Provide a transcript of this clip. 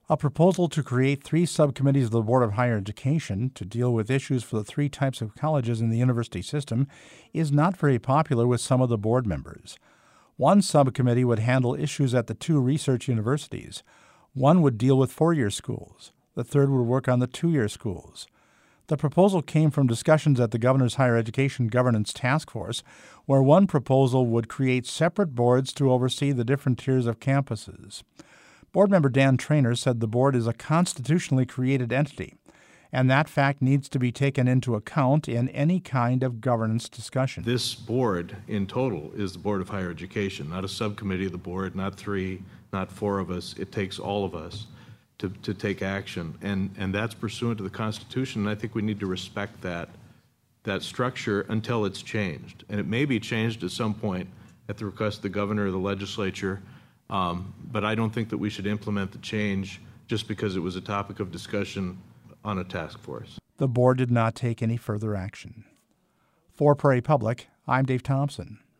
A proposal to create 3 subcommittees of the Board of Higher Education to deal with issues for the 3 types of colleges in the university system is not very popular with some of the board members. One subcommittee would handle issues at the 2 research universities. One would deal with 4-year schools. The third would work on the 2-year schools. The proposal came from discussions at the Governor's Higher Education Governance Task Force, where one proposal would create separate boards to oversee the different tiers of campuses. Board member Dan Traynor said the board is a constitutionally created entity, and that fact needs to be taken into account in any kind of governance discussion. This board in total is the Board of Higher Education, not a subcommittee of the board, not 3, not 4 of us. It takes all of us to take action, and that's pursuant to the Constitution, and I think we need to respect that structure until it's changed. And it may be changed at some point at the request of the governor or the legislature, but I don't think that we should implement the change just because it was a topic of discussion on a task force. The board did not take any further action. For Prairie Public, I'm Dave Thompson.